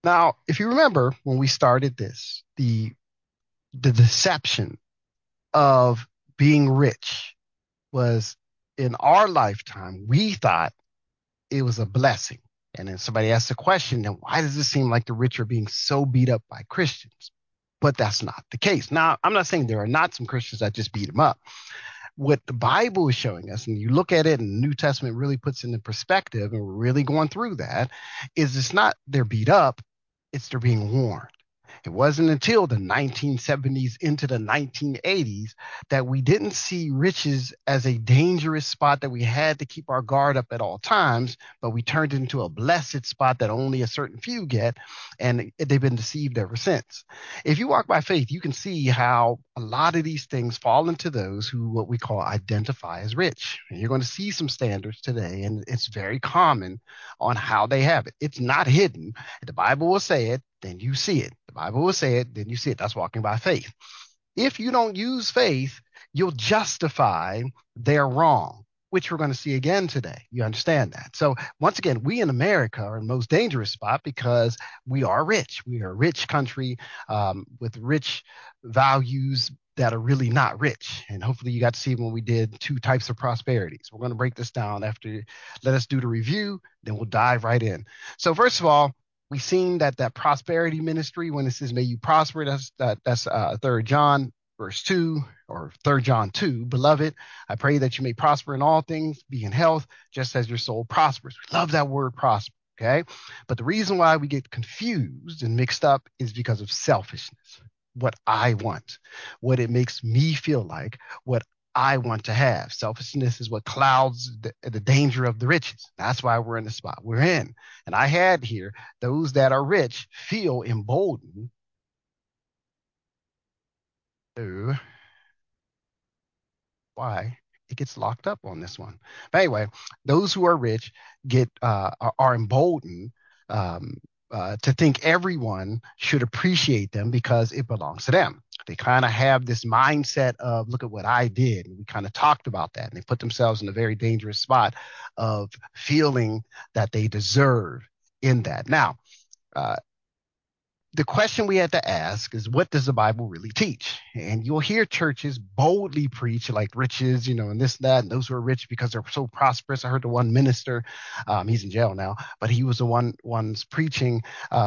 Now, if you remember when we started this, the deception of being rich was in our lifetime, we thought it was a blessing. And then somebody asked the question, then why does it seem like the rich are being so beat up by Christians? But that's not the case. Now, I'm not saying there are not some Christians that just beat them up. What the Bible is showing us, and you look at it, and the New Testament really puts it in perspective, and we're really going through that, is it's not they're beat up, it's they're being warned. It wasn't until the 1970s into the 1980s that we didn't see riches as a dangerous spot that we had to keep our guard up at all times, but we turned it into a blessed spot that only a certain few get, and they've been deceived ever since. If you walk by faith, you can see how a lot of these things fall into those who what we call identify as rich. And you're going to see some standards today, and it's very common on how they have it. It's not hidden. The Bible will say it, then you see it. The Bible will say it, then you see it. That's walking by faith. If you don't use faith, you'll justify their wrong, which we're going to see again today. You understand that? So once again, we in America are in the most dangerous spot because we are rich. We are a rich country with rich values that are really not rich. And hopefully you got to see when we did two types of prosperities. We're going to break this down after, let us do the review, then we'll dive right in. So first of all, we've seen that prosperity ministry, when it says may you prosper, that's 3 John verse 2 or 3 John 2. Beloved, I pray that you may prosper in all things, be in health, just as your soul prospers. We love that word prosper. Okay. But the reason why we get confused and mixed up is because of selfishness. What I want, what it makes me feel like, what I want to have. Selfishness is what clouds the danger of the riches. That's why we're in the spot we're in. And I had here those that are rich feel emboldened to why it gets locked up on this one. But anyway, those who are rich are emboldened to think everyone should appreciate them because it belongs to them. They kind of have this mindset of look at what I did. And we kind of talked about that. And they put themselves in a very dangerous spot of feeling that they deserve in that. Now, uh, the question we had to ask is what does the Bible really teach? And you'll hear churches boldly preach like riches, and this, that, and those who are rich because they're so prosperous. I heard the one minister, he's in jail now, but he was the one's preaching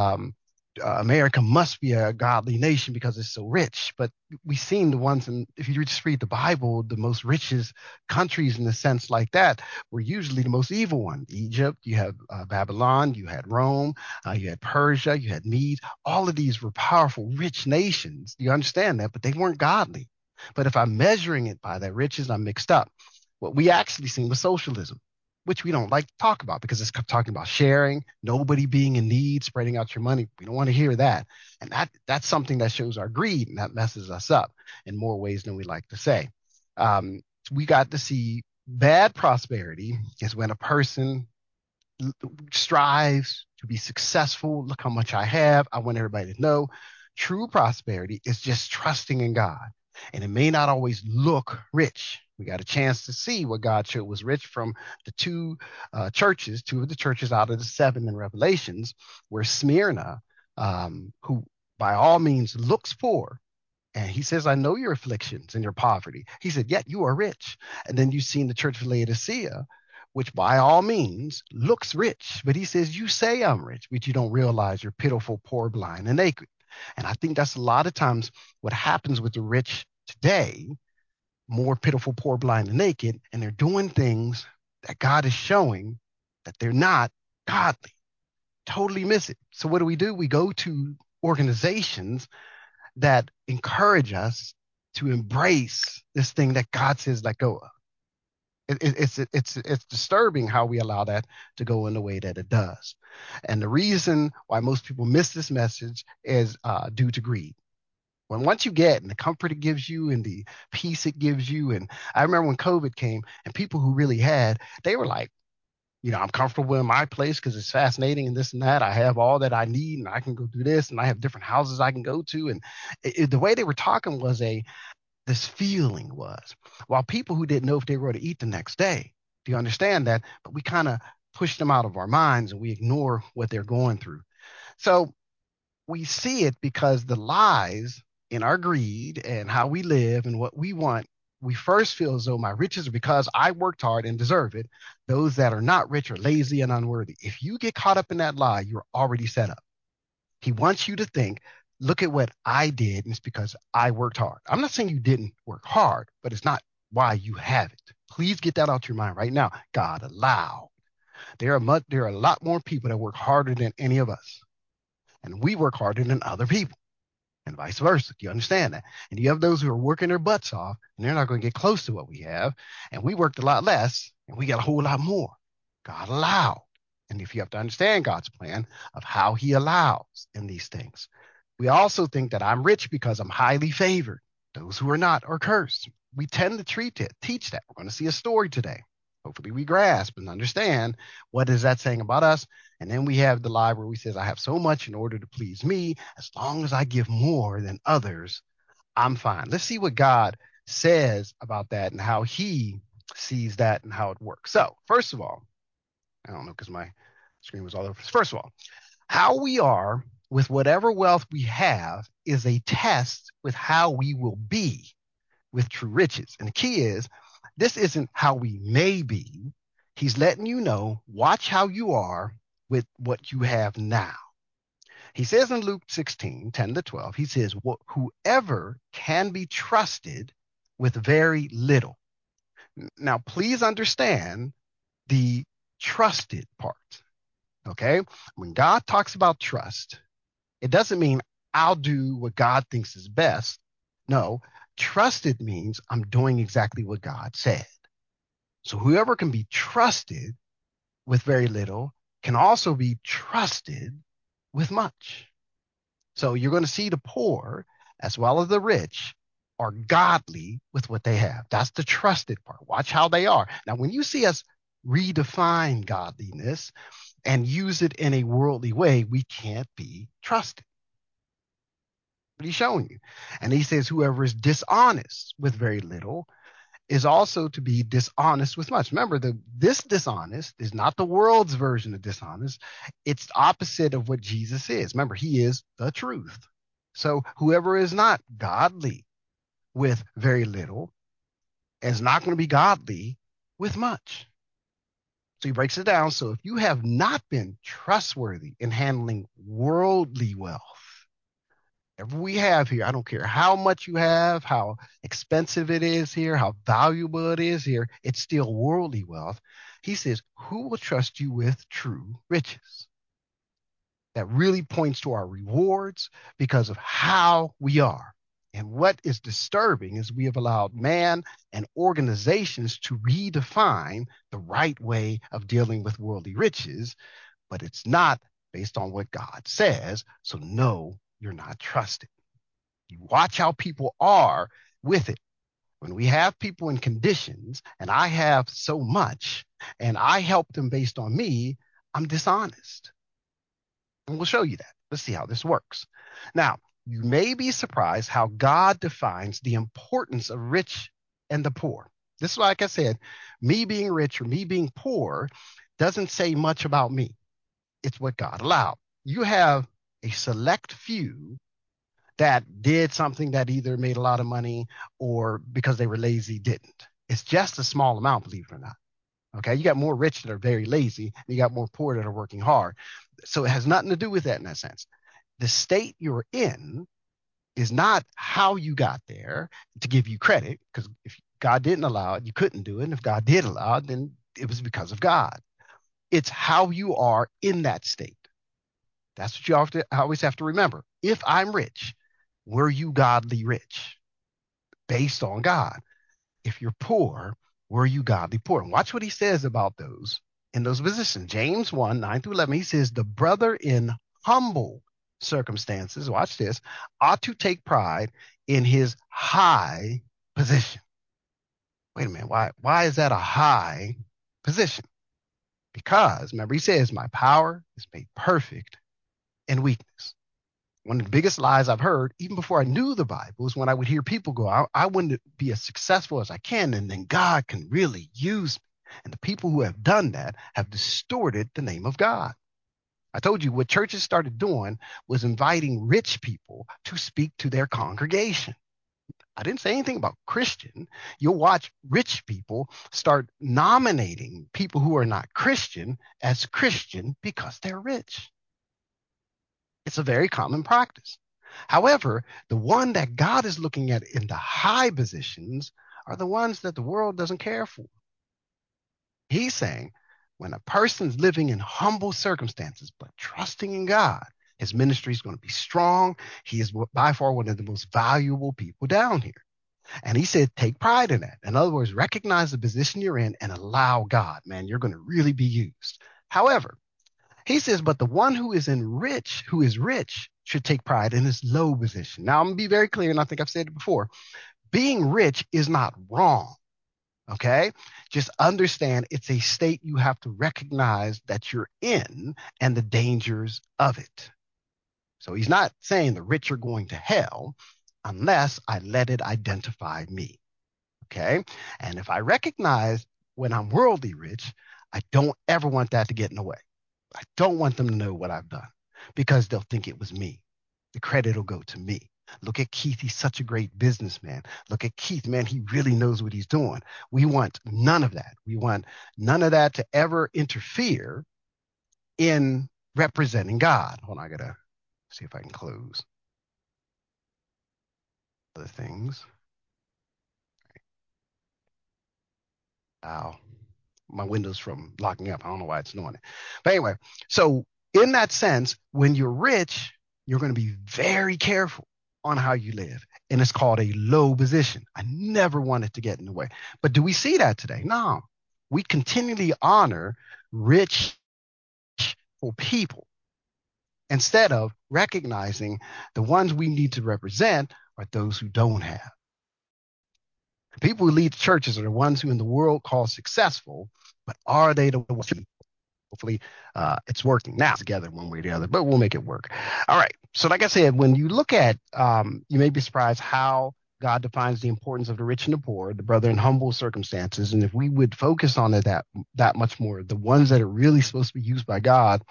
America must be a godly nation because it's so rich. But we've seen the ones, and if you just read the Bible, the most richest countries in a sense like that were usually the most evil one. Egypt, you have Babylon, you had Rome, you had Persia, you had Medes. All of these were powerful, rich nations. You understand that, but they weren't godly. But if I'm measuring it by their riches, I'm mixed up. What we actually seen was socialism, which we don't like to talk about because it's talking about sharing, nobody being in need, spreading out your money. We don't want to hear that. And that's something that shows our greed and that messes us up in more ways than we like to say. We got to see bad prosperity is when a person strives to be successful. Look how much I have. I want everybody to know. True prosperity is just trusting in God. And it may not always look rich. We got a chance to see what God showed was rich from the two of the churches out of the seven in Revelations, where Smyrna, who by all means looks poor, and he says, I know your afflictions and your poverty. He said, yet you are rich. And then you've seen the church of Laodicea, which by all means looks rich, but he says, you say I'm rich, but you don't realize you're pitiful, poor, blind, and naked. And I think that's a lot of times what happens with the rich today, more pitiful, poor, blind, and naked, and they're doing things that God is showing that they're not godly. Totally miss it. So what do? We go to organizations that encourage us to embrace this thing that God says let go of. It's disturbing how we allow that to go in the way that it does. And the reason why most people miss this message is due to greed. When once you get and the comfort it gives you and the peace it gives you, and I remember when COVID came and people who really had, they were like, I'm comfortable in my place because it's fascinating and this and that. I have all that I need and I can go do this and I have different houses I can go to. And the way they were talking was this feeling was, while people who didn't know if they were going to eat the next day, do you understand that? But we kind of push them out of our minds and we ignore what they're going through. So we see it because the lies in our greed and how we live and what we want, we first feel as though my riches are because I worked hard and deserve it. Those that are not rich are lazy and unworthy. If you get caught up in that lie, you're already set up. He wants you to think, look at what I did, and it's because I worked hard. I'm not saying you didn't work hard, but it's not why you have it. Please get that out your mind right now. God allowed. There are a lot more people that work harder than any of us, and we work harder than other people, and vice versa. Do you understand that? And you have those who are working their butts off, and they're not going to get close to what we have, and we worked a lot less, and we got a whole lot more. God allowed. And if you have to understand God's plan of how he allows in these things. We also think that I'm rich because I'm highly favored. Those who are not are cursed. We tend to teach that. We're going to see a story today. Hopefully we grasp and understand what is that saying about us. And then we have the lie where we says, I have so much in order to please me. As long as I give more than others, I'm fine. Let's see what God says about that and how he sees that and how it works. So first of all, I don't know because my screen was all over. First of all, how we are with whatever wealth we have is a test with how we will be with true riches. And the key is this isn't how we may be. He's letting you know, watch how you are with what you have now. He says in Luke 16:10-12, he says, whoever can be trusted with very little. Now, please understand the trusted part. Okay. When God talks about trust, it doesn't mean I'll do what God thinks is best. No, trusted means I'm doing exactly what God said. So whoever can be trusted with very little can also be trusted with much. So you're going to see the poor as well as the rich are godly with what they have. That's the trusted part. Watch how they are. Now, when you see us redefine godliness and use it in a worldly way, we can't be trusted. What he's showing you. And he says, whoever is dishonest with very little is also to be dishonest with much. Remember, this dishonest is not the world's version of dishonest. It's the opposite of what Jesus is. Remember, he is the truth. So whoever is not godly with very little is not going to be godly with much. So he breaks it down. So if you have not been trustworthy in handling worldly wealth, whatever we have here, I don't care how much you have, how expensive it is here, how valuable it is here, it's still worldly wealth. He says, who will trust you with true riches? That really points to our rewards because of how we are. And what is disturbing is we have allowed man and organizations to redefine the right way of dealing with worldly riches, but it's not based on what God says. So no, you're not trusted. You watch how people are with it. When we have people in conditions and I have so much and I help them based on me, I'm dishonest. And we'll show you that. Let's see how this works. Now, you may be surprised how God defines the importance of rich and the poor. This is like I said, me being rich or me being poor doesn't say much about me. It's what God allowed. You have a select few that did something that either made a lot of money or because they were lazy didn't. It's just a small amount, believe it or not. Okay, you got more rich that are very lazy, and you got more poor that are working hard. So it has nothing to do with that in that sense. The state you're in is not how you got there to give you credit, because if God didn't allow it, you couldn't do it. And if God did allow it, then it was because of God. It's how you are in that state. That's what you always have to remember. If I'm rich, were you godly rich based on God? If you're poor, were you godly poor? And watch what he says about those in those positions. James 1:9-11, he says, the brother in humble circumstances, watch this, ought to take pride in his high position. Wait a minute, why is that a high position? Because remember, he says, my power is made perfect in weakness. One of the biggest lies I've heard, even before I knew the Bible, is when I would hear people go, I wouldn't be as successful as I can, and then God can really use me. And the people who have done that have distorted the name of God. I told you what churches started doing was inviting rich people to speak to their congregation. I didn't say anything about Christian. You'll watch rich people start nominating people who are not Christian as Christian because they're rich. It's a very common practice. However, the one that God is looking at in the high positions are the ones that the world doesn't care for. He's saying when a person's living in humble circumstances but trusting in God, his ministry is going to be strong. He is by far one of the most valuable people down here. And he said, take pride in that. In other words, recognize the position you're in and allow God, man, you're going to really be used. However, he says, but the one who is rich, should take pride in his low position. Now, I'm going to be very clear, and I think I've said it before. Being rich is not wrong. Okay. Just understand it's a state you have to recognize that you're in and the dangers of it. So he's not saying the rich are going to hell unless I let it identify me. Okay. And if I recognize when I'm worldly rich, I don't ever want that to get in the way. I don't want them to know what I've done because they'll think it was me. The credit will go to me. Look at Keith. He's such a great businessman. Look at Keith, man. He really knows what he's doing. We want none of that. We want none of that to ever interfere in representing God. Hold on, I gotta see if I can close other things. Wow. My Windows from locking up. I don't know why it's doing it. But anyway, so in that sense, when you're rich, you're going to be very careful on how you live. And it's called a low position. I never wanted to get in the way. But do we see that today? No. We continually honor rich people instead of recognizing the ones we need to represent are those who don't have. The people who lead churches are the ones who in the world call successful, but are they the ones? Hopefully, it's working now together one way or the other, but we'll make it work. All right. So, like I said, when you look at, you may be surprised how God defines the importance of the rich and the poor, the brother in humble circumstances. And if we would focus on it that much more, the ones that are really supposed to be used by God,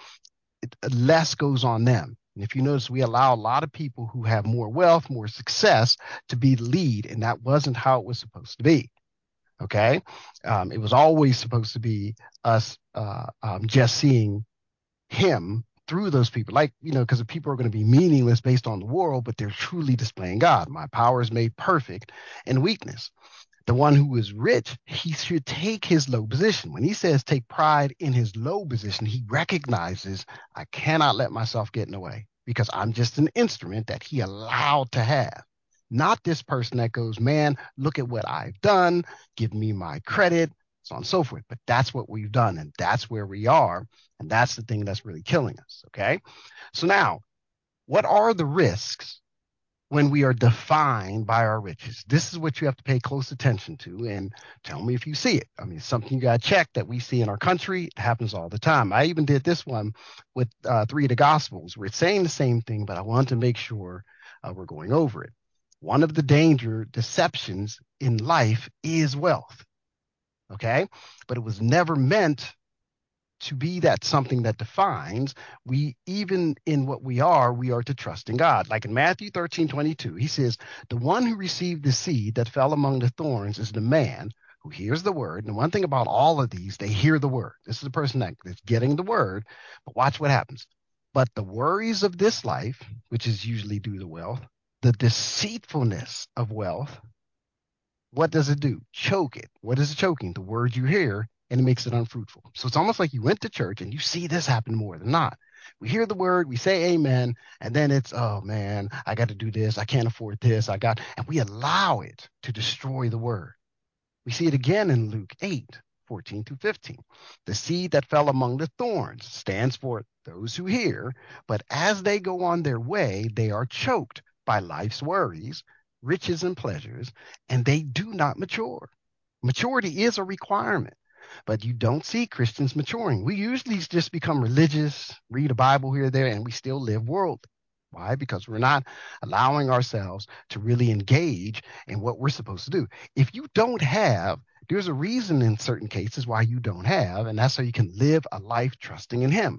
less goes on them. And if you notice, we allow a lot of people who have more wealth, more success to be the lead, and that wasn't how it was supposed to be. Okay. It was always supposed to be us just seeing him through those people. Like, because the people are going to be meaningless based on the world, but they're truly displaying God. My power is made perfect in weakness. The one who is rich, he should take his low position. When he says take pride in his low position, he recognizes I cannot let myself get in the way because I'm just an instrument that he allowed to have. Not this person that goes, man, look at what I've done, give me my credit, so on and so forth. But that's what we've done, and that's where we are. And that's the thing that's really killing us. Okay. So now, what are the risks when we are defined by our riches? This is what you have to pay close attention to and tell me if you see it. I mean, it's something you got to check that we see in our country. It happens all the time. I even did this one with three of the Gospels where it's saying the same thing, but I want to make sure we're going over it. One of the danger deceptions in life is wealth. Okay. But it was never meant to be that something that defines. We, even in what we are to trust in God. Like in Matthew 13:22, he says, the one who received the seed that fell among the thorns is the man who hears the word. And one thing about all of these, they hear the word. This is the person that's getting the word, but watch what happens. But the worries of this life, which is usually due to wealth, the deceitfulness of wealth, what does it do? Choke it. What is it choking? The word you hear, and it makes it unfruitful. So it's almost like you went to church and you see this happen more than not. We hear the word, we say amen, and then it's, oh man, I got to do this. I can't afford this. And we allow it to destroy the word. We see it again in Luke 8:14-15. The seed that fell among the thorns stands for those who hear, but as they go on their way, they are choked by life's worries, riches, and pleasures, and they do not mature. Maturity is a requirement, but you don't see Christians maturing. We usually just become religious, read a Bible here or there, and we still live worldly. Why? Because we're not allowing ourselves to really engage in what we're supposed to do. If you don't have, there's a reason in certain cases why you don't have, and that's so you can live a life trusting in Him.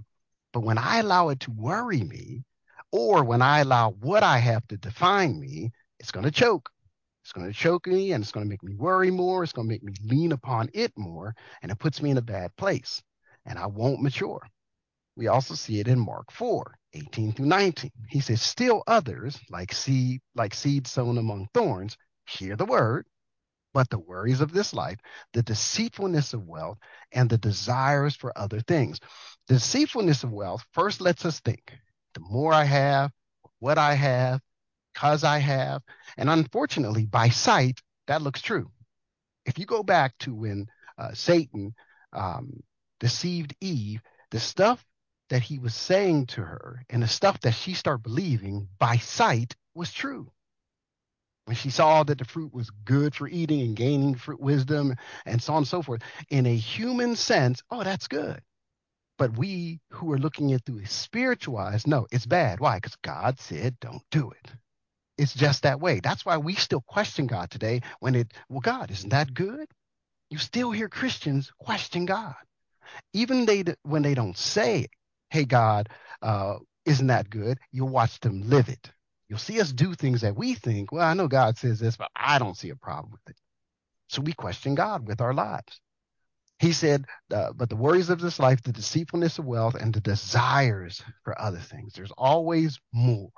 But when I allow it to worry me, or when I allow what I have to define me, it's going to choke. It's going to choke me and it's going to make me worry more. It's going to make me lean upon it more, and it puts me in a bad place, and I won't mature. We also see it in Mark 4:18 through 19. He says, still others, like seed sown among thorns, hear the word, but the worries of this life, the deceitfulness of wealth, and the desires for other things. The deceitfulness of wealth first lets us think the more I have, what I have, because I have. And unfortunately, by sight, that looks true. If you go back to when Satan um, deceived Eve, the stuff that he was saying to her and the stuff that she started believing by sight was true. When she saw that the fruit was good for eating and gaining fruit wisdom and so on and so forth, in a human sense, oh, that's good. But we who are looking at through a spiritual eyes, no, it's bad. Why? Because God said, don't do it. It's just that way. That's why we still question God today well, God, isn't that good? You still hear Christians question God. Even when they don't say, hey, God, isn't that good? You'll watch them live it. You'll see us do things that we think, well, I know God says this, but I don't see a problem with it. So we question God with our lives. He said, but the worries of this life, the deceitfulness of wealth, and the desires for other things, there's always more.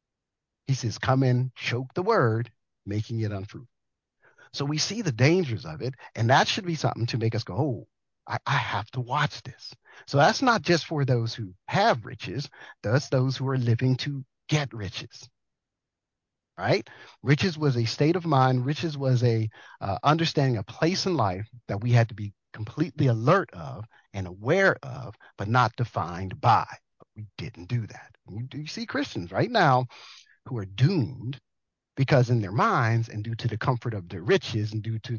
He says, come in, choke the word, making it unfruitful. So we see the dangers of it, and that should be something to make us go, oh, I have to watch this. So that's not just for those who have riches, that's those who are living to get riches, right? Riches was a state of mind. Riches was a understanding a place in life that we had to be completely alert of and aware of, but not defined by. But we didn't do that. You see Christians right now who are doomed because in their minds and due to the comfort of their riches and due to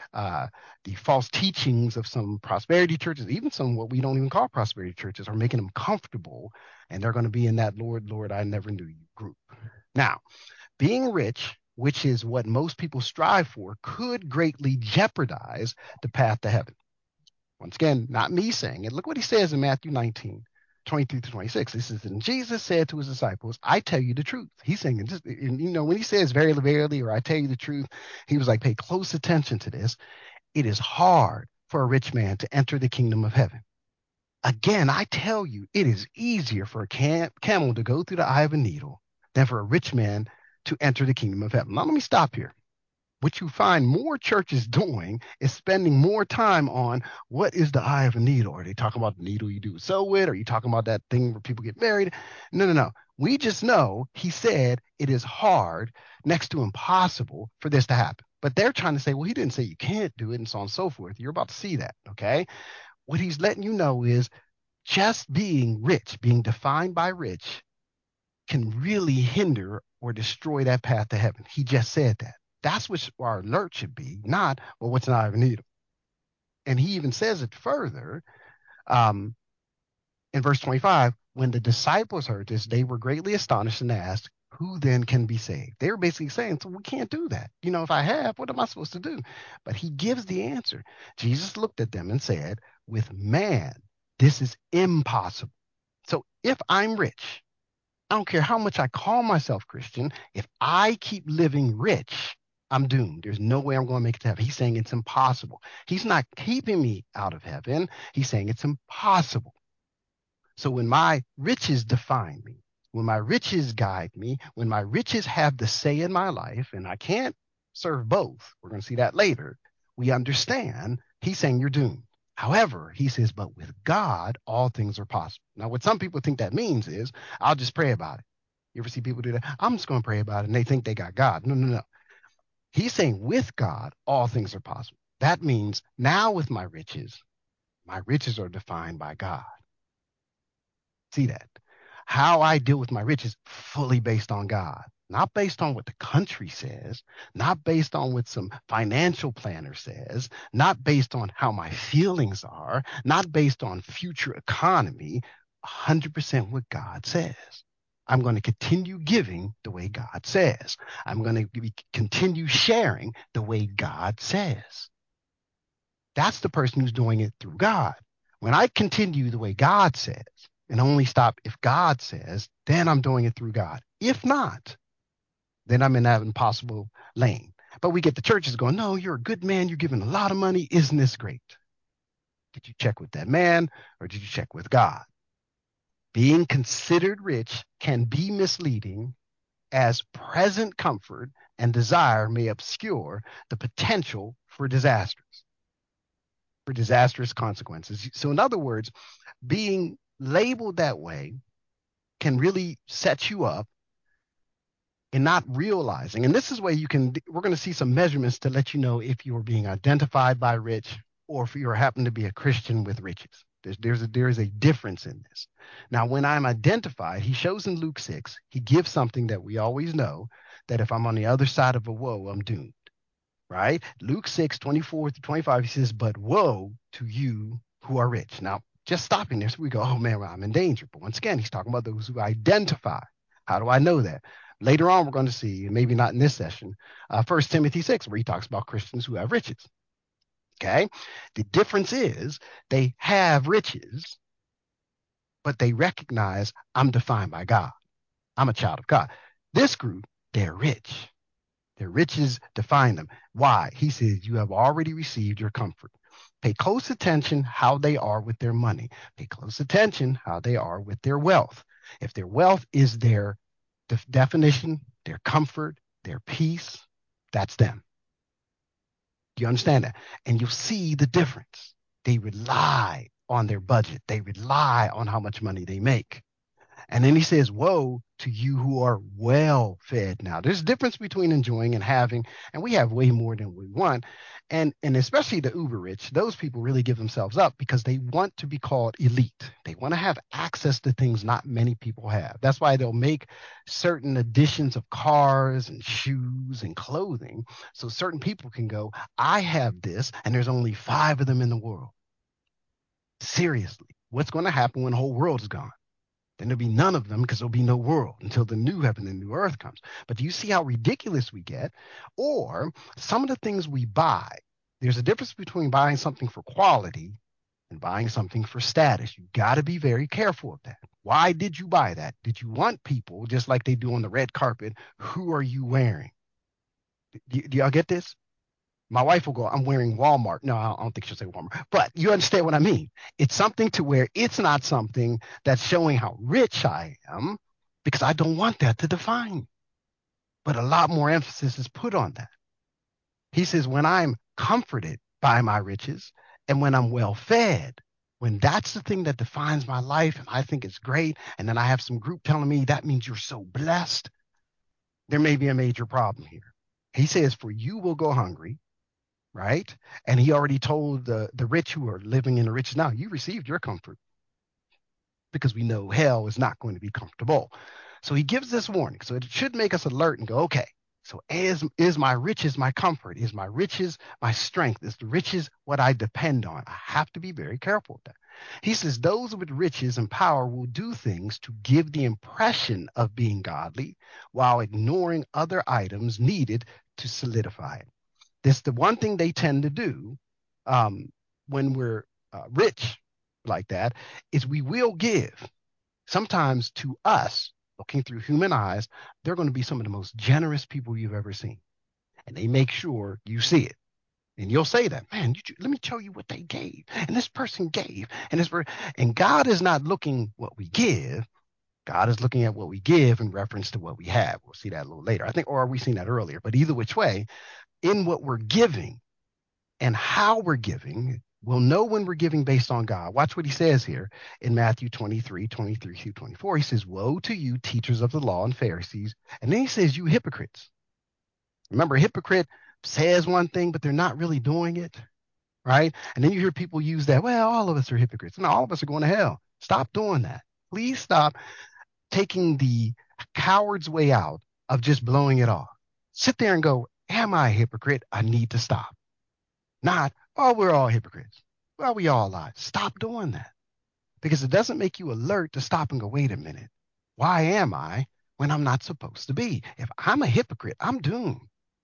the false teachings of some prosperity churches, even some what we don't even call prosperity churches, are making them comfortable, and they're going to be in that Lord, Lord, I never knew you group. Now, being rich, which is what most people strive for, could greatly jeopardize the path to heaven. Once again, not me saying it. Look what he says in Matthew 19:23 to 26. This is, and Jesus said to his disciples, I tell you the truth. He's saying, when he says very verily, or I tell you the truth, he was like, pay close attention to this. It is hard for a rich man to enter the kingdom of heaven. Again, I tell you, it is easier for a camel to go through the eye of a needle than for a rich man to enter the kingdom of heaven. Now, let me stop here. What you find more churches doing is spending more time on what is the eye of a needle. Are they talking about the needle you do sew with? Are you talking about that thing where people get married? No, no, no. We just know he said it is hard, next to impossible, for this to happen. But they're trying to say, well, he didn't say you can't do it and so on and so forth. You're about to see that, okay? What he's letting you know is just being rich, being defined by rich, can really hinder or destroy that path to heaven. He just said that. That's what our alert should be, not, well, what's an eye of a needle? And he even says it further um, in verse 25. When the disciples heard this, they were greatly astonished and asked, who then can be saved? They were basically saying, so we can't do that. If I have, what am I supposed to do? But he gives the answer. Jesus looked at them and said, with man, this is impossible. So if I'm rich, I don't care how much I call myself Christian. If I keep living rich, I'm doomed. There's no way I'm going to make it to heaven. He's saying it's impossible. He's not keeping me out of heaven. He's saying it's impossible. So when my riches define me, when my riches guide me, when my riches have the say in my life, and I can't serve both, we're going to see that later, we understand he's saying you're doomed. However, he says, but with God, all things are possible. Now, what some people think that means is, I'll just pray about it. You ever see people do that? I'm just going to pray about it, and they think they got God. No, no, no. He's saying, with God, all things are possible. That means now with my riches are defined by God. See that? How I deal with my riches fully based on God, not based on what the country says, not based on what some financial planner says, not based on how my feelings are, not based on future economy, 100% what God says. I'm going to continue giving the way God says. I'm going to continue sharing the way God says. That's the person who's doing it through God. When I continue the way God says, and only stop if God says, then I'm doing it through God. If not, then I'm in that impossible lane. But we get the churches going, no, you're a good man. You're giving a lot of money. Isn't this great? Did you check with that man or did you check with God? Being considered rich can be misleading as present comfort and desire may obscure the potential for disastrous consequences. So, in other words, being labeled that way can really set you up and not realizing. And this is where we're going to see some measurements to let you know if you're being identified by rich or if you happen to be a Christian with riches. There's a difference in this. Now, when I'm identified, he shows in Luke 6, he gives something that we always know that if I'm on the other side of a woe, I'm doomed, right? Luke 6:24-25, he says, but woe to you who are rich. Now, just stopping there, so we go, oh man, well, I'm in danger. But once again, he's talking about those who identify. How do I know that? Later on, we're going to see, and maybe not in this session, 1 Timothy 6, where he talks about Christians who have riches. Okay? The difference is they have riches, but they recognize I'm defined by God. I'm a child of God. This group, they're rich. Their riches define them. Why? He says, you have already received your comfort. Pay close attention how they are with their money. Pay close attention how they are with their wealth. If their wealth is their definition, their comfort, their peace, that's them. Do you understand that? And you'll see the difference. They rely on their budget. They rely on how much money they make. And then he says, woe to you who are well fed. Now, there's a difference between enjoying and having, and we have way more than we want. And especially the uber rich, those people really give themselves up because they want to be called elite. They want to have access to things not many people have. That's why they'll make certain additions of cars and shoes and clothing so certain people can go, I have this, and there's only 5 of them in the world. Seriously, what's going to happen when the whole world is gone? Then there'll be none of them because there'll be no world until the new heaven and new earth comes. But do you see how ridiculous we get? Or some of the things we buy, there's a difference between buying something for quality and buying something for status. You got to be very careful of that. Why did you buy that? Did you want people, just like they do on the red carpet, who are you wearing? Do y'all get this? My wife will go, I'm wearing Walmart. No, I don't think she'll say Walmart, but you understand what I mean. It's something to where it's not something that's showing how rich I am because I don't want that to define me. But a lot more emphasis is put on that. He says, when I'm comforted by my riches and when I'm well fed, when that's the thing that defines my life and I think it's great, and then I have some group telling me that means you're so blessed, there may be a major problem here. He says, for you will go hungry, right? And he already told the rich who are living in the rich now, you received your comfort because we know hell is not going to be comfortable. So he gives this warning. So it should make us alert and go, okay, so is my riches my comfort? Is my riches my strength? Is the riches what I depend on? I have to be very careful with that. He says those with riches and power will do things to give the impression of being godly while ignoring other items needed to solidify it. This the one thing they tend to do um, when we're rich like that is we will give. Sometimes to us, looking through human eyes, they're going to be some of the most generous people you've ever seen, and they make sure you see it. And you'll say that, man, let me show you what they gave. And this person gave. And God is not looking what we give. God is looking at what we give in reference to what we have. We'll see that a little later. I think, or we seen that earlier. But either which way, in what we're giving, and how we're giving, we'll know when we're giving based on God. Watch what he says here in Matthew 23:23-24. He says, woe to you, teachers of the law and Pharisees. And then he says, you hypocrites. Remember, a hypocrite says one thing, but they're not really doing it, right? And then you hear people use that, well, all of us are hypocrites. No, all of us are going to hell. Stop doing that. Please stop taking the coward's way out of just blowing it off. Sit there and go, am I a hypocrite? I need to stop. Not, oh, we're all hypocrites. Well, we all lie. Stop doing that because it doesn't make you alert to stop and go, wait a minute. Why am I when I'm not supposed to be? If I'm a hypocrite, I'm doomed.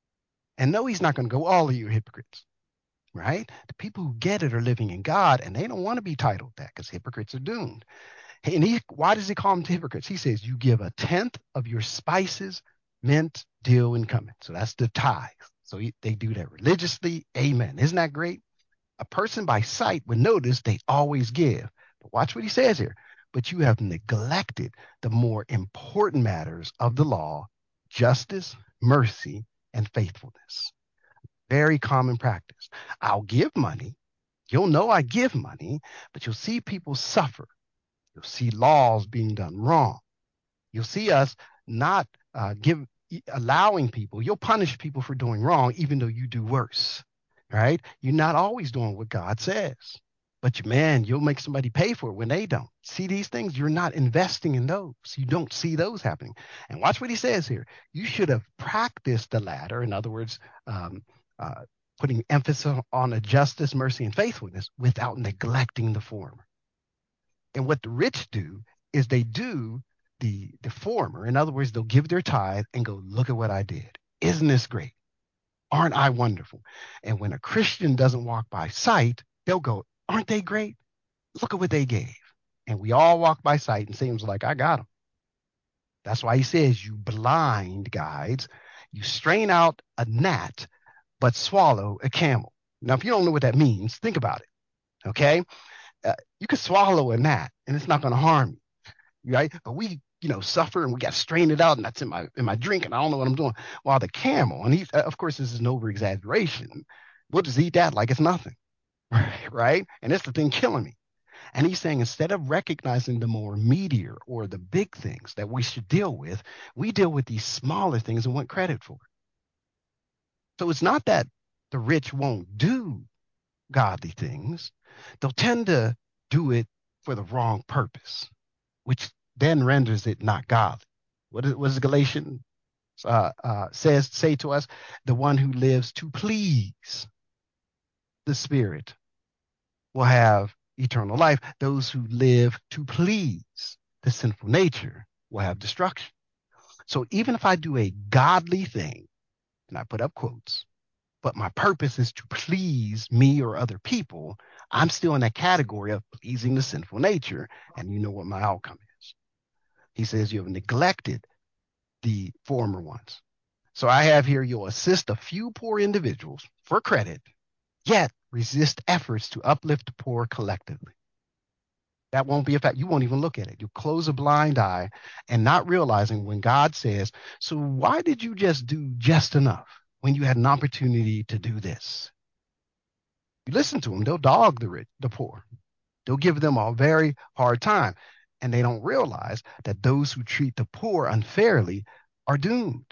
And no, he's not going to go, all of you are hypocrites, right? The people who get it are living in God and they don't want to be titled that because hypocrites are doomed. And why does he call them hypocrites? He says, you give a tenth of your spices, mint, dill, and cumin. So that's the tithe. So they do that religiously. Amen. Isn't that great? A person by sight would notice they always give. But watch what he says here. But you have neglected the more important matters of the law, justice, mercy, and faithfulness. Very common practice. I'll give money. You'll know I give money, but you'll see people suffer. You'll see laws being done wrong. You'll see us not allowing people. You'll punish people for doing wrong, even though you do worse. Right? You're not always doing what God says. But man, you'll make somebody pay for it when they don't. See these things? You're not investing in those. You don't see those happening. And watch what he says here. You should have practiced the latter. In other words, um, uh, putting emphasis on a justice, mercy, and faithfulness without neglecting the former. And what the rich do is they do the former. In other words, they'll give their tithe and go, look at what I did. Isn't this great? Aren't I wonderful? And when a Christian doesn't walk by sight, they'll go, aren't they great? Look at what they gave. And we all walk by sight and seems like I got them. That's why he says, you blind guides, you strain out a gnat, but swallow a camel. Now, if you don't know what that means, think about it. Okay. You could swallow a gnat and it's not going to harm you, right? But we, suffer and we got to strain it out, and that's in my drink, and I don't know what I'm doing. While the camel, and he, of course, this is an over exaggeration. We'll just eat that like it's nothing, right? And it's the thing killing me. And he's saying instead of recognizing the more meteor or the big things that we should deal with, we deal with these smaller things and want credit for. So it's not that the rich won't do godly things; they'll tend to do it for the wrong purpose, which then renders it not godly. What does Galatians says say to us? The one who lives to please the Spirit will have eternal life. Those who live to please the sinful nature will have destruction. So even if I do a godly thing, and I put up quotes, but my purpose is to please me or other people, I'm still in that category of pleasing the sinful nature. And you know what my outcome is. He says you have neglected the former ones. So I have here you'll assist a few poor individuals for credit, yet resist efforts to uplift the poor collectively. That won't be a fact. You won't even look at it. You'll close a blind eye and not realizing when God says, so why did you just do just enough when you had an opportunity to do this? You listen to them, they'll dog the rich, the poor. They'll give them a very hard time. And they don't realize that those who treat the poor unfairly are doomed.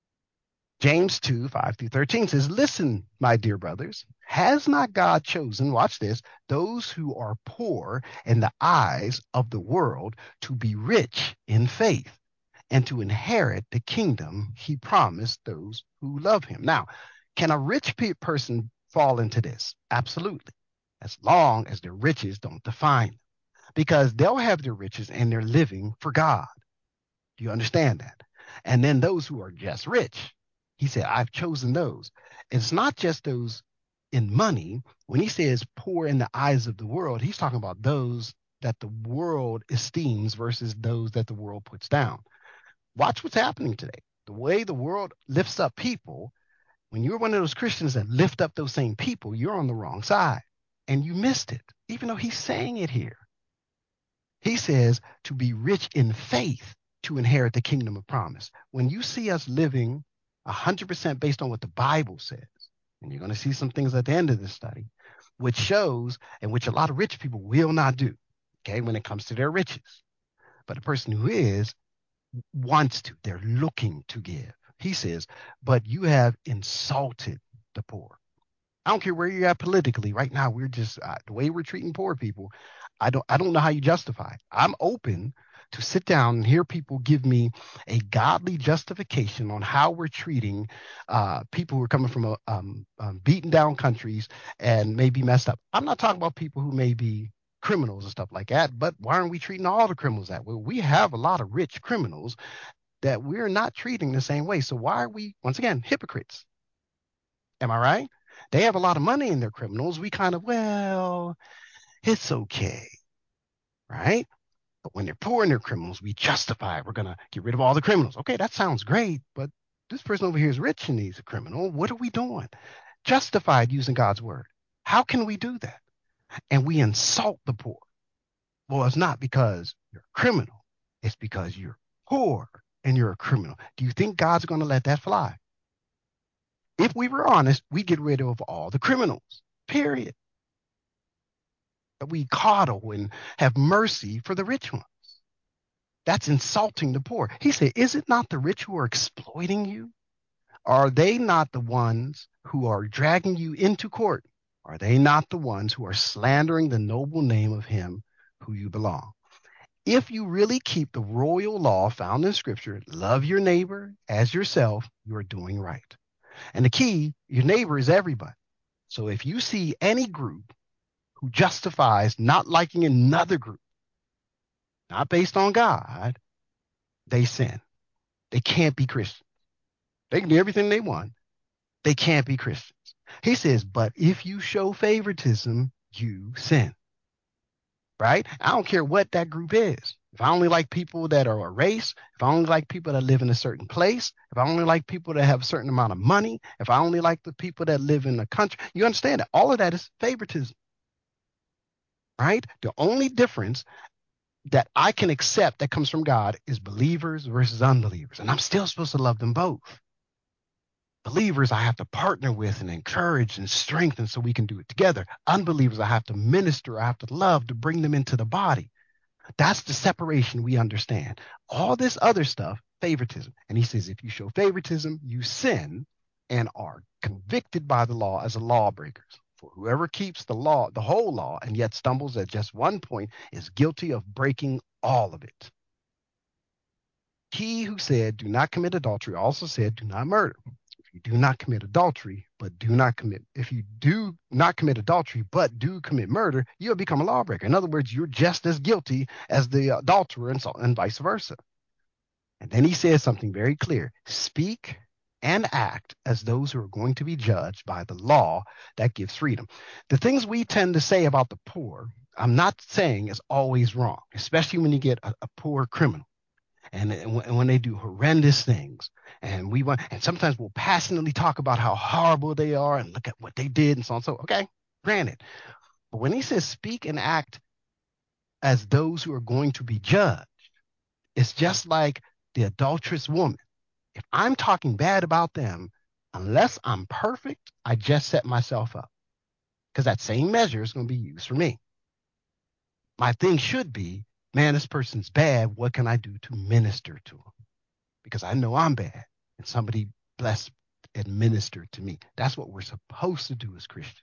James 2, 5 through 13 says, listen, my dear brothers, has not God chosen, watch this, those who are poor in the eyes of the world to be rich in faith and to inherit the kingdom he promised those who love him? Now, can a rich person fall into this? Absolutely, as long as their riches don't define them, because they'll have their riches and they're living for God. Do you understand that? And then those who are just rich, he said, I've chosen those. It's not just those in money. When he says poor in the eyes of the world, he's talking about those that the world esteems versus those that the world puts down. Watch what's happening today. The way the world lifts up people, when you're one of those Christians that lift up those same people, you're on the wrong side. And you missed it, even though he's saying it here. He says to be rich in faith to inherit the kingdom of promise. When you see us living 100% based on what the Bible says, and you're going to see some things at the end of this study, which shows, and which a lot of rich people will not do, okay, when it comes to their riches. But a person who is wants to, they're looking to give. He says, but you have insulted the poor. I don't care where you're at politically. Right now, we're just the way we're treating poor people. I don't know how you justify it. I'm open to sit down and hear people give me a godly justification on how we're treating people who are coming from beaten down countries and maybe messed up. I'm not talking about people who may be criminals and stuff like that, but why aren't we treating all the criminals that way? We have a lot of rich criminals that we're not treating the same way. So why are we, once again, hypocrites? Am I right? They have a lot of money in their criminals. We kind of, well, it's okay, right? But when they're poor and they're criminals, we justify it. We're going to get rid of all the criminals. Okay, that sounds great, but this person over here is rich and he's a criminal. What are we doing? Justified using God's word. How can we do that? And we insult the poor. Well, it's not because you're a criminal. It's because you're poor and you're a criminal. Do you think God's going to let that fly? If we were honest, we'd get rid of all the criminals, period. But we coddle and have mercy for the rich ones. That's insulting the poor. He said, is it not the rich who are exploiting you? Are they not the ones who are dragging you into court? Are they not the ones who are slandering the noble name of him who you belong? If you really keep the royal law found in Scripture, love your neighbor as yourself, you are doing right. And the key, your neighbor is everybody. So if you see any group who justifies not liking another group, not based on God, they sin. They can't be Christians. They can do everything they want. They can't be Christians. He says, but if you show favoritism, you sin. Right? I don't care what that group is. If I only like people that are a race, if I only like people that live in a certain place, if I only like people that have a certain amount of money, if I only like the people that live in the country, you understand that all of that is favoritism. Right? The only difference that I can accept that comes from God is believers versus unbelievers. And I'm still supposed to love them both. Believers, I have to partner with and encourage and strengthen so we can do it together. Unbelievers, I have to minister, I have to love to bring them into the body. That's the separation we understand. All this other stuff, favoritism. And he says, if you show favoritism, you sin and are convicted by the law as a lawbreakers. For whoever keeps the law, the whole law, and yet stumbles at just one point is guilty of breaking all of it. He who said, do not commit adultery, also said, do not murder. If you do not commit adultery, but do not commit, if you do not commit adultery, but do commit murder, you have become a lawbreaker. In other words, you're just as guilty as the adulterer and vice versa. And then he says something very clear: speak and act as those who are going to be judged by the law that gives freedom. The things we tend to say about the poor, I'm not saying is always wrong, especially when you get a poor criminal and when they do horrendous things. And sometimes we'll passionately talk about how horrible they are and look at what they did and so on. So, okay, granted. But when he says speak and act as those who are going to be judged, it's just like the adulterous woman. If I'm talking bad about them, unless I'm perfect, I just set myself up because that same measure is going to be used for me. My thing should be, man, this person's bad. What can I do to minister to them? Because I know I'm bad and somebody blessed and ministered to me. That's what we're supposed to do as Christians.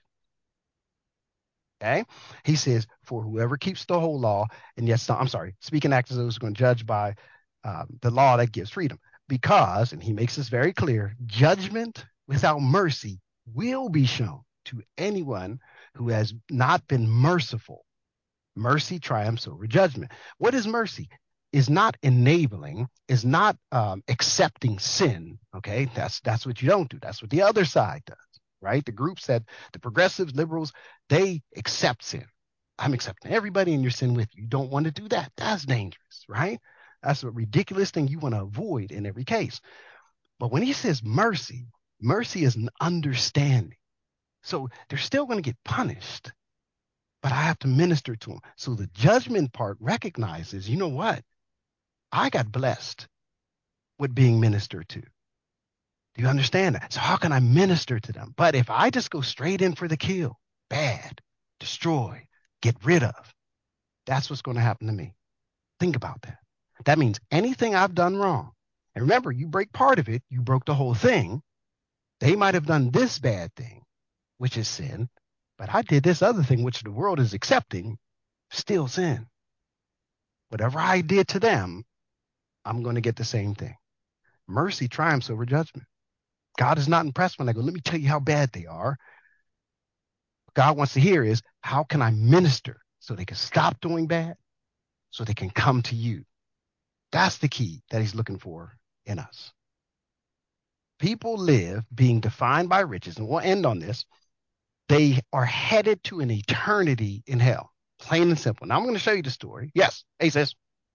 Okay? He says, for whoever keeps the whole law, and yes, I'm sorry, speaking act as those who are going to judge by the law that gives freedom. Because, and he makes this very clear, judgment without mercy will be shown to anyone who has not been merciful. Mercy triumphs over judgment. What is mercy? Is not enabling, is not accepting sin. Okay, that's what you don't do. That's what the other side does, right? The groups that the progressives, liberals, they accept sin. I'm accepting everybody in your sin with you. You don't want to do that. That's dangerous, right? That's a ridiculous thing you want to avoid in every case. But when he says mercy, mercy is an understanding. So they're still going to get punished, but I have to minister to them. So the judgment part recognizes, you know what? I got blessed with being ministered to. Do you understand that? So how can I minister to them? But if I just go straight in for the kill, bad, destroy, get rid of, that's what's going to happen to me. Think about that. That means anything I've done wrong. And remember, you break part of it, you broke the whole thing. They might have done this bad thing, which is sin, but I did this other thing, which the world is accepting, still sin. Whatever I did to them, I'm going to get the same thing. Mercy triumphs over judgment. God is not impressed when I go, let me tell you how bad they are. What God wants to hear is, how can I minister so they can stop doing bad, so they can come to you? That's the key that he's looking for in us. People live being defined by riches, and we'll end on this. They are headed to an eternity in hell, plain and simple. Now I'm going to show you the story. Yes, hey sis.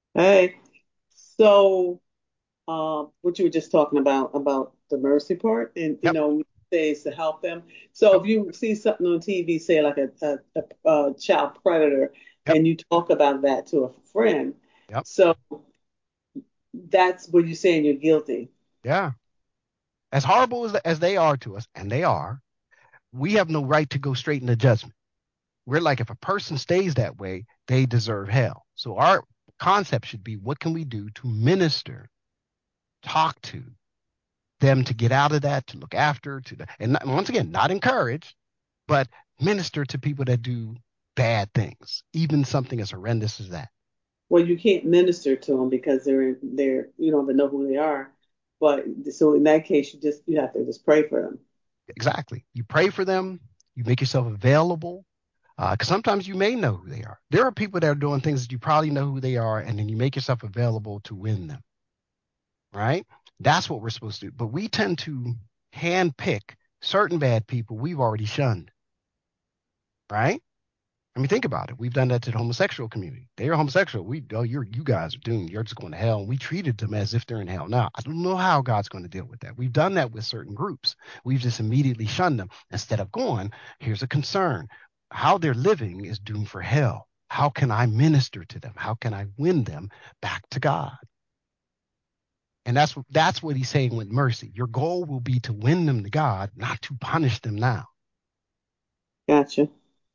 Hey, so what you were just talking about the mercy part, and Yep, you say is to help them. So yep, if you see something on TV, say like a child predator, yep, and you talk about that to a friend, yep. so that's what you're saying you're guilty. Yeah. As horrible as they are to us, and they are, we have no right to go straight into judgment. We're like, if a person stays that way, they deserve hell. So our concept should be, what can we do to minister, talk to them to get out of that, to look after, and not, once again, not encourage, but minister to people that do bad things, even something as horrendous as that. Well, you can't minister to them because they're you don't even know who they are. But so in that case, you have to just pray for them. Exactly. You pray for them, you make yourself available, because sometimes you may know who they are. There are people that are doing things that you probably know who they are, and then you make yourself available to win them, right? That's what we're supposed to do. But we tend to handpick certain bad people we've already shunned, right? I mean, think about it. We've done that to the homosexual community. They are homosexual. You guys are doomed. You're just going to hell. And we treated them as if they're in hell. Now, I don't know how God's going to deal with that. We've done that with certain groups. We've just immediately shunned them instead of going, here's a concern. How they're living is doomed for hell. How can I minister to them? How can I win them back to God? And that's what he's saying with mercy. Your goal will be to win them to God, not to punish them now. Gotcha.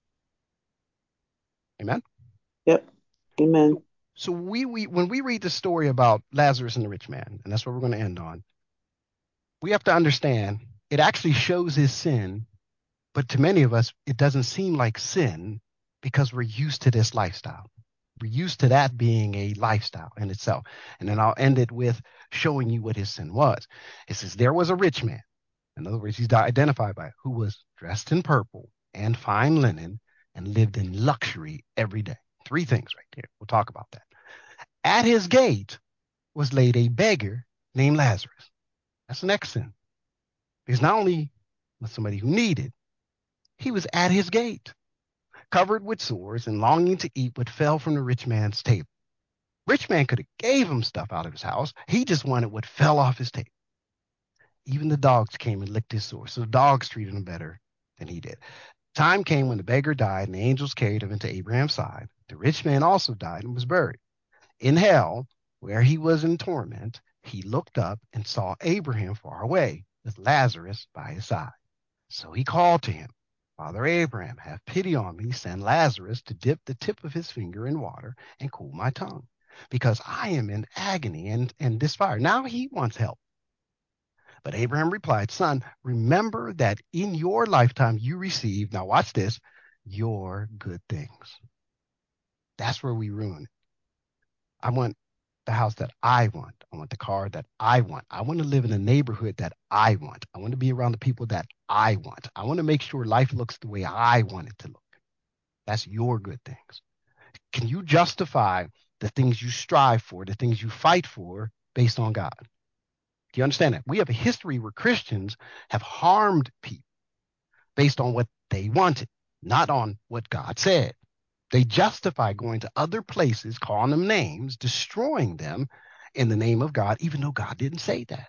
Amen. Yep. Amen. So we when we read the story about Lazarus and the rich man, and that's what we're going to end on, we have to understand it actually shows his sin, but to many of us, it doesn't seem like sin because we're used to this lifestyle. We're used to that being a lifestyle in itself. And then I'll end it with showing you what his sin was. It says, there was a rich man. In other words, he's identified by who was dressed in purple and fine linen and lived in luxury every day. Three things right there. We'll talk about that. At his gate was laid a beggar named Lazarus. That's the next sin. Because not only was somebody who needed, he was at his gate, covered with sores and longing to eat what fell from the rich man's table. Rich man could have gave him stuff out of his house. He just wanted what fell off his table. Even the dogs came and licked his sores. So the dogs treated him better than he did. Time came when the beggar died and the angels carried him into Abraham's side. The rich man also died and was buried. In hell, where he was in torment, he looked up and saw Abraham far away with Lazarus by his side. So he called to him, Father Abraham, have pity on me. Send Lazarus to dip the tip of his finger in water and cool my tongue, because I am in agony and this fire. Now he wants help. But Abraham replied, Son, remember that in your lifetime you received, now watch this, your good things. That's where we ruin it. I want the house that I want. I want the car that I want. I want to live in a neighborhood that I want. I want to be around the people that I want. I want to make sure life looks the way I want it to look. That's your good things. Can you justify the things you strive for, the things you fight for based on God? Do you understand that? We have a history where Christians have harmed people based on what they wanted, not on what God said. They justify going to other places, calling them names, destroying them in the name of God, even though God didn't say that.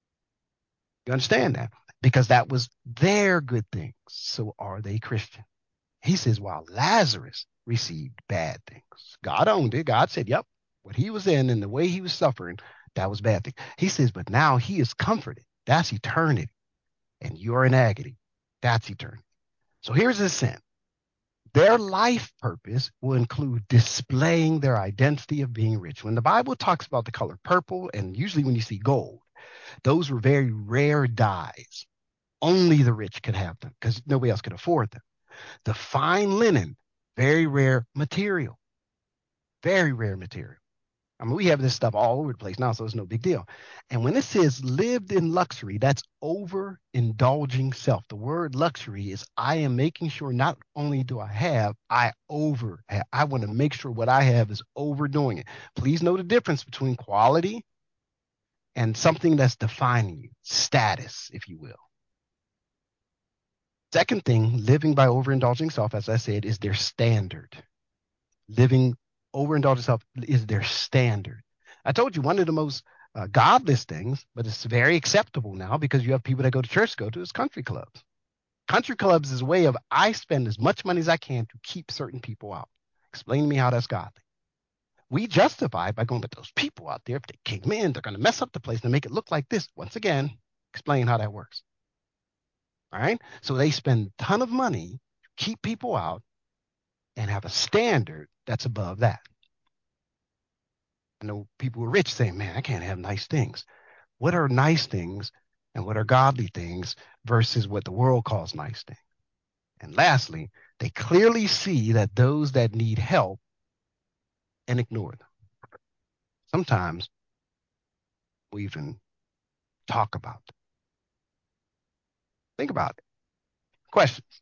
You understand that? Because that was their good things. So are they Christian? He says, while Lazarus received bad things, God owned it. God said, yep, what he was in and the way he was suffering, that was bad thing. He says, but now he is comforted. That's eternity. And you're in agony. That's eternity. So here's the sin. Their life purpose will include displaying their identity of being rich. When the Bible talks about the color purple, and usually when you see gold, those were very rare dyes. Only the rich could have them because nobody else could afford them. The fine linen, very rare material, very rare material. I mean, we have this stuff all over the place now, so it's no big deal. And when it says lived in luxury, that's overindulging self. The word luxury is I am making sure not only do I have, I over have. I want to make sure what I have is overdoing it. Please know the difference between quality and something that's defining you, status, if you will. Second thing, living by overindulging self, as I said, is their standard. Living Overindulge yourself is their standard. I told you one of the most godless things, but it's very acceptable now because you have people that go to church go to is country clubs. Country clubs is a way of I spend as much money as I can to keep certain people out. Explain to me how that's godly. We justify by going, but those people out there, if they came in, they're going to mess up the place and make it look like this. Once again, explain how that works. All right. So they spend a ton of money to keep people out and have a standard that's above that. I know people who are rich saying, man, I can't have nice things. What are nice things and what are godly things versus what the world calls nice things? And lastly, they clearly see that those that need help and ignore them. Sometimes we even talk about them. Think about it. Questions.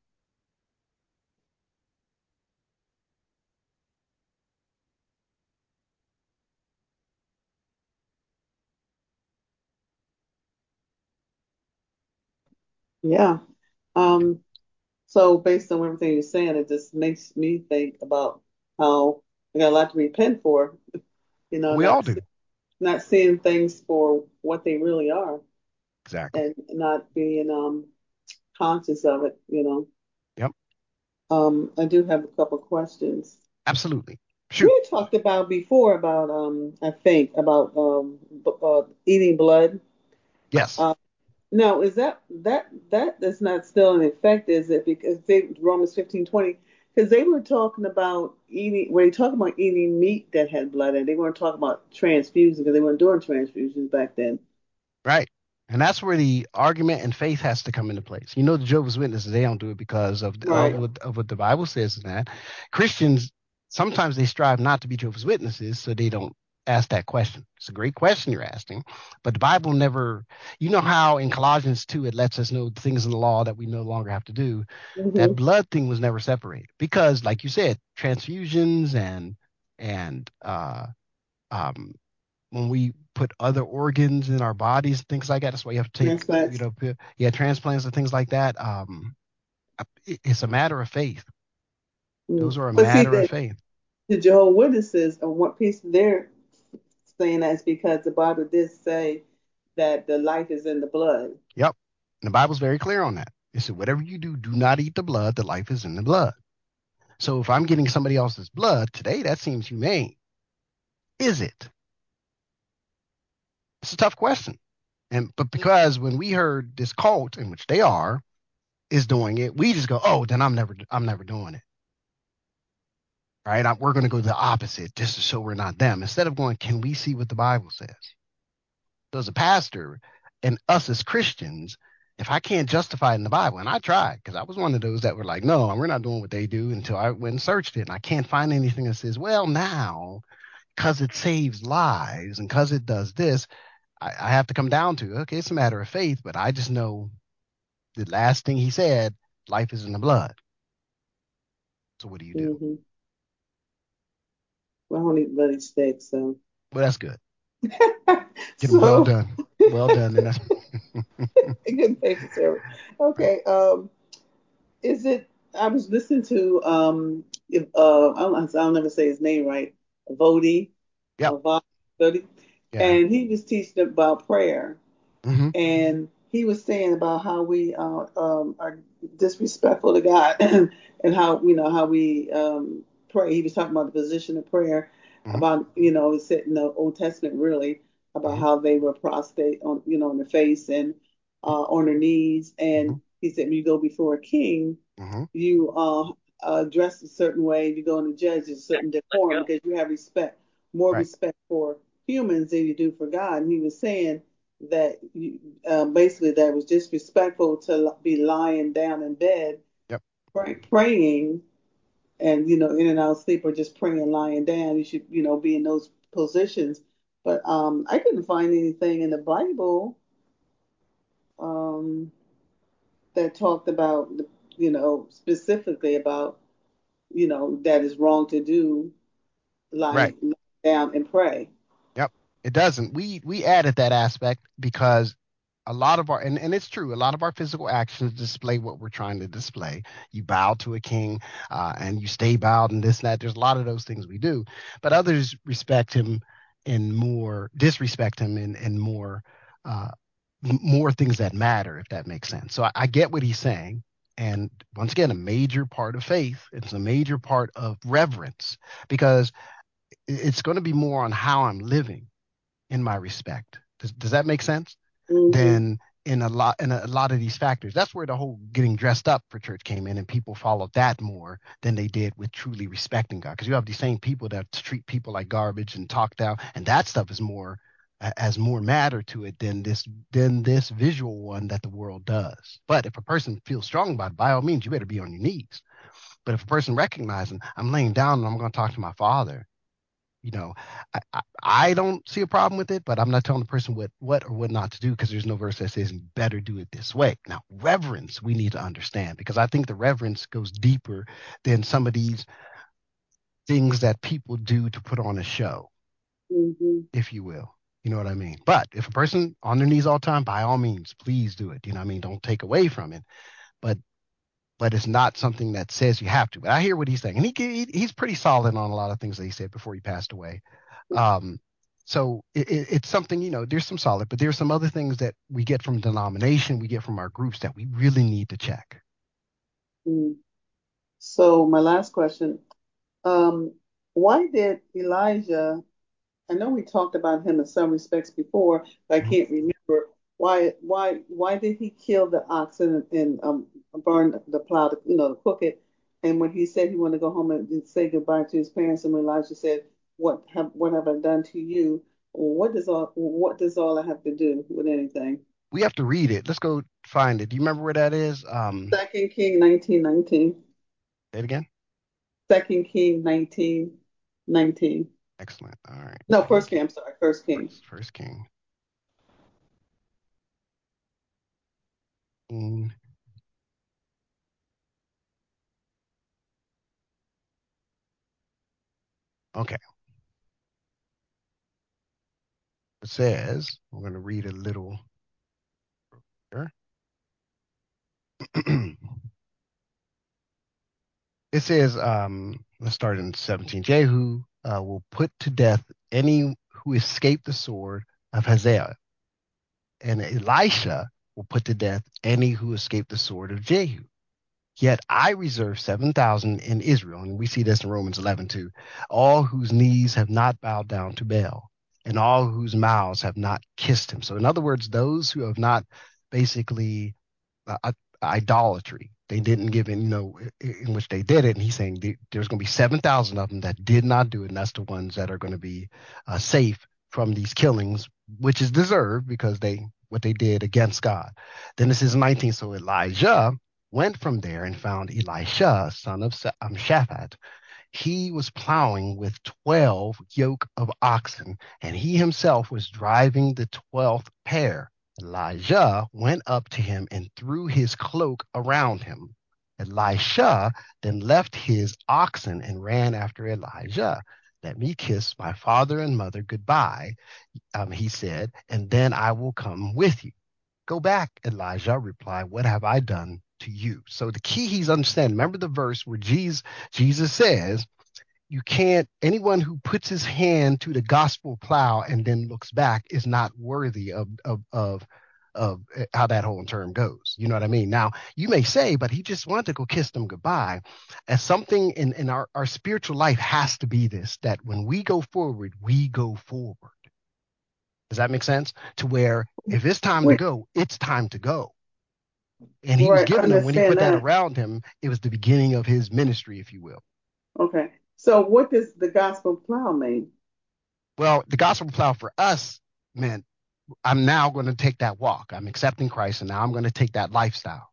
Yeah. Um, so based on everything you're saying, it just makes me think about how I got a lot to repent for, We all do. not seeing things for what they really are Exactly. and not being conscious of it, Yep. I do have a couple questions. Absolutely. We Shoot. had talked about before about I think about eating blood. Yes. Uh, Now, is that is not still in effect, is it? Because Romans 15:20, because they were talking about eating when they talk about eating meat that had blood, and they weren't talking about transfusion because they weren't doing transfusions back then. Right. And that's where the argument and faith has to come into place. You know, the Jehovah's Witnesses, they don't do it because Right. of what the Bible says in that. Christians, sometimes they strive not to be Jehovah's Witnesses, so they don't ask that question. It's a great question you're asking, but the Bible never, you know how in Colossians 2, it lets us know things in the law that we no longer have to do. That Hmm. blood thing was never separated because, like you said, transfusions and um, when we put other organs in our bodies, things like that. That's why you have to take, Transplants. yeah, transplants and things like that. It's a matter of faith. Mm. Those are a But see, matter of faith. the Jehovah's Witnesses, and what piece they're saying that's because the Bible did say that the life is in the blood. Yep. And the Bible's very clear on that. It said, whatever you do, do not eat the blood. The life is in the blood. So if I'm getting somebody else's blood today, that seems humane. Is it? It's a tough question. But because when we heard this cult, in which they are, is doing it, we just go, oh, then I'm never doing it. Right? We're going to go the opposite just to show we're not them. Instead of going, can we see what the Bible says? So as a pastor and us as Christians, if I can't justify it in the Bible, and I tried because I was one of those that were like, no, we're not doing what they do until I went and searched it. And I can't find anything that says, well, now, because it saves lives and because it does this, I have to come down to, okay, it's a matter of faith, but I just know the last thing he said, life is in the blood. So what do you do? Hmm. Well, I don't eat bloody steak, so. Well, that's good. Get them well So done. Well done. And that's good paper service. Okay. Is it? I was listening to if I'll never say his name right. Vodi, yep. Vodi, Yeah. and he was teaching about prayer, Hmm. and he was saying about how we are disrespectful to God and how how we pray. He was talking about the position of prayer, Hmm. about it said in the Old Testament really about Hmm. how they were prostrate on on their face and on their knees, Hmm. and he said when you go before a king, Hmm. you dress a certain way. If you go in the judge, it's a certain decorum because you have more Right. respect for humans than you do for God. And he was saying that basically that it was disrespectful to be lying down in bed Yep. praying and in and out of sleep or just praying lying down. You should be in those positions. But I couldn't find anything in the Bible um, that talked about specifically about that is wrong to do Right. lie down and pray. Yep. It doesn't. We added that aspect because a lot of our and it's true, a lot of our physical actions display what we're trying to display. You bow to a king, and you stay bowed and this and that. There's a lot of those things we do, but others respect him in more disrespect him in more uh, more things that matter, if that makes sense. So I get what he's saying. And once again, a major part of faith, it's a major part of reverence, because it's going to be more on how I'm living in my respect. Does that make sense? Mm-hmm. Than in a lot of these factors. That's where the whole getting dressed up for church came in, and people followed that more than they did with truly respecting God. Because you have these same people that treat people like garbage and talk down, and that stuff is more has more matter to it than this visual one that the world does. But if a person feels strong about it, by all means, you better be on your knees. But if a person recognizing I'm laying down and I'm going to talk to my father, you know, I don't see a problem with it, but I'm not telling the person what or what not to do, because there's no verse that says you better do it this way. Now, reverence, we need to understand, because I think the reverence goes deeper than some of these things that people do to put on a show, Mm-hmm. if you will. You know what I mean? But if a person on their knees all the time, by all means, please do it. You know what I mean? Don't take away from it. But it's not something that says you have to. But I hear what he's saying, and he's pretty solid on a lot of things that he said before he passed away. Um, so it's something, there's some solid, but there's some other things that we get from denomination, we get from our groups that we really need to check. Mm. So my last question, um, why did Elijah, I know we talked about him in some respects before, but I Mhm. can't remember why did he kill the oxen and burn the plow, to cook it? And when he said he wanted to go home and say goodbye to his parents, and when Elijah said, "What have I done to you?" What does all I have to do with anything? We have to read it. Let's go find it. Do you remember where that is? Second King 19:19. Say it again. Second King 19:19. Excellent. All right. No, Second First King. King. I'm sorry, First King. First King. Mm, okay. It says, we're going to read a little here. It says, let's start in 17. Jehu will put to death any who escape the sword of Hazael, and Elisha will put to death any who escape the sword of Jehu. Yet I reserve 7,000 in Israel, and we see this in Romans 11 too, all whose knees have not bowed down to Baal, and all whose mouths have not kissed him. So, in other words, those who have not basically idolatry. They didn't give in, in which they did it. And he's saying there's going to be 7,000 of them that did not do it. And that's the ones that are going to be safe from these killings, which is deserved because what they did against God. Then this is 19. So Elijah went from there and found Elisha, son of Shaphat. He was plowing with 12 yoke of oxen, and he himself was driving the 12th pair. Elijah went up to him and threw his cloak around him. Elisha then left his oxen and ran after Elijah. Let me kiss my father and mother goodbye, he said, and then I will come with you. Go back, Elijah replied. What have I done to you? So the key he's understanding. Remember the verse where Jesus says, you can't, anyone who puts his hand to the gospel plow and then looks back is not worthy of how that whole term goes. You know what I mean? Now, you may say, but he just wanted to go kiss them goodbye. As something in our spiritual life has to be this, that when we go forward, we go forward. Does that make sense? To where if it's time to Wait, go, it's time to go. And he was right, I giving them, when he understand put that that. around him, it was the beginning of his ministry, if you will. Okay. So what does the gospel plow mean? Well, the gospel plow for us meant I'm now going to take that walk. I'm accepting Christ, and now I'm going to take that lifestyle.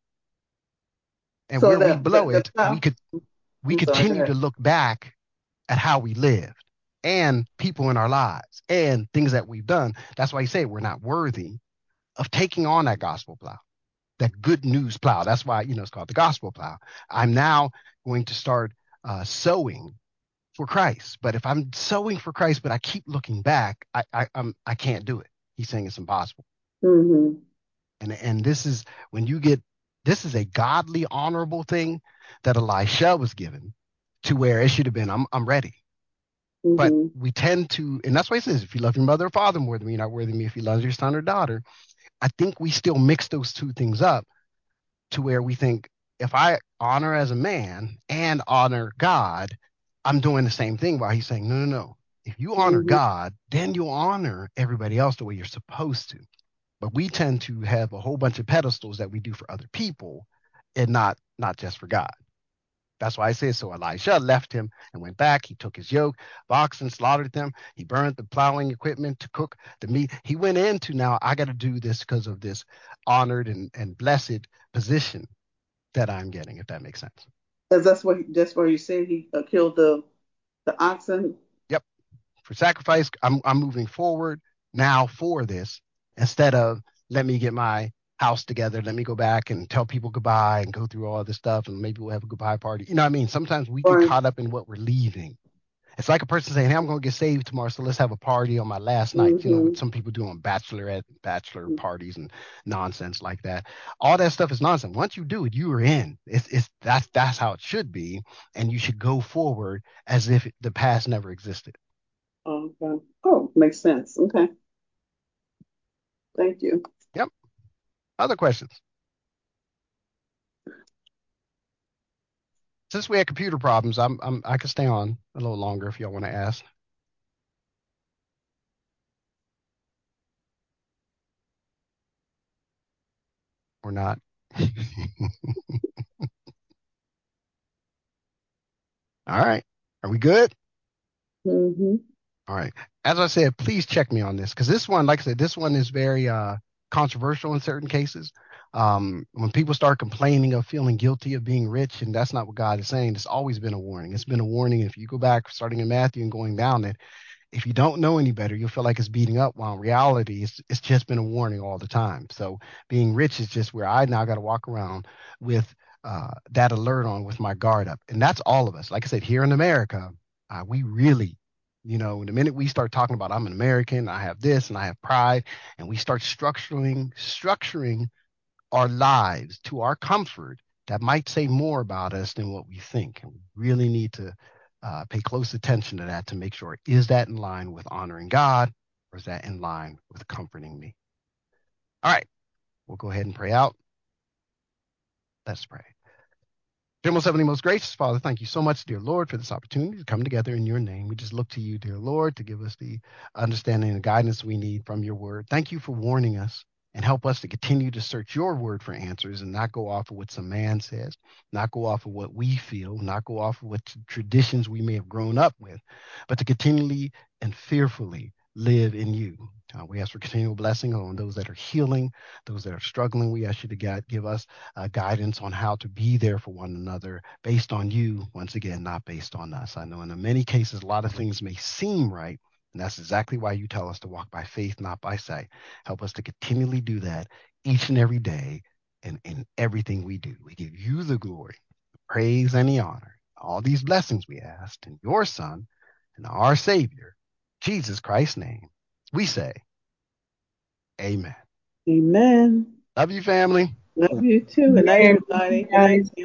And So where we the blow the it, we plow. could we I'm sorry. Go continue to ahead. look back at how we lived and people in our lives and things that we've done. That's why he said we're not worthy of taking on that gospel plow, that good news plow. That's why it's called the gospel plow. I'm now going to start sowing for Christ. But if I'm sowing for Christ, but I keep looking back, I can't do it. He's saying it's impossible. Hmm. And this is when you get this is a godly, honorable thing that Elisha was given to where it should have been, I'm ready. But Mm-hmm. we tend to, and that's why it says, if you love your mother or father more than me, you're not worthy of me. If you love your son or daughter, I think we still mix those two things up to where we think if I honor as a man and honor God, I'm doing the same thing. While he's saying, no, no, no. If you honor Mm-hmm. God, then you'll honor everybody else the way you're supposed to. But we tend to have a whole bunch of pedestals that we do for other people and not just for God. That's why I say so. Elisha left him and went back. He took his yoke of oxen, slaughtered them. He burned the plowing equipment to cook the meat. He went into now, I got to do this because of this honored and blessed position that I'm getting, if that makes sense. Because that's where you said he killed the oxen. Yep. For sacrifice, I'm moving forward now for this instead of let me get my house together. Let me go back and tell people goodbye and go through all this stuff and maybe we'll have a goodbye party. You know what I mean? Sometimes we get Or caught up in what we're leaving. It's like a person saying, "Hey, I'm going to get saved tomorrow, so let's have a party on my last night." You know mm-hmm. what some people do on bachelor parties and nonsense like that. All that stuff is nonsense. Once you do it, you are in. It's that's how it should be, and you should go forward as if the past never existed. Okay. Oh, makes sense. Okay. Thank you. Yep. Other questions? Since we had computer problems, I could stay on a little longer if y'all want to ask or not. All right. Are we good? Mm-hmm. All right. As I said, please check me on this because this one, like I said, this one is very controversial in certain cases. When people start complaining of feeling guilty of being rich, and that's not what God is saying, it's always been a warning. It's been a warning. If you go back starting in Matthew and going down it, if you don't know any better, you'll feel like it's beating up. While in reality, it's just been a warning all the time. So being rich is just where I now got to walk around with that alert on, with my guard up, and that's all of us. Like I said, here in America, we really, the minute we start talking about I'm an American, I have this, and I have pride, and we start structuring our lives to our comfort, that might say more about us than what we think. And we really need to pay close attention to that to make sure, is that in line with honoring God or is that in line with comforting me? All right, we'll go ahead and pray out. Let's pray. Dear most heavenly, most gracious Father, thank you so much, dear Lord, for this opportunity to come together in your name. We just look to you, dear Lord, to give us the understanding and guidance we need from your word. Thank you for warning us and help us to continue to search your word for answers and not go off of what some man says, not go off of what we feel, not go off of what traditions we may have grown up with, but to continually and fearfully live in you. We ask for continual blessing on those that are healing, those that are struggling. We ask you to give us guidance on how to be there for one another based on you, once again, not based on us. I know in many cases, a lot of things may seem right, and that's exactly why you tell us to walk by faith, not by sight. Help us to continually do that each and every day and in everything we do. We give you the glory, the praise, and the honor. All these blessings we ask in your Son and our Savior, Jesus Christ's name. We say, Amen. Amen. Love you, family. Love you too. Good night, Man, everybody. Good night. guys.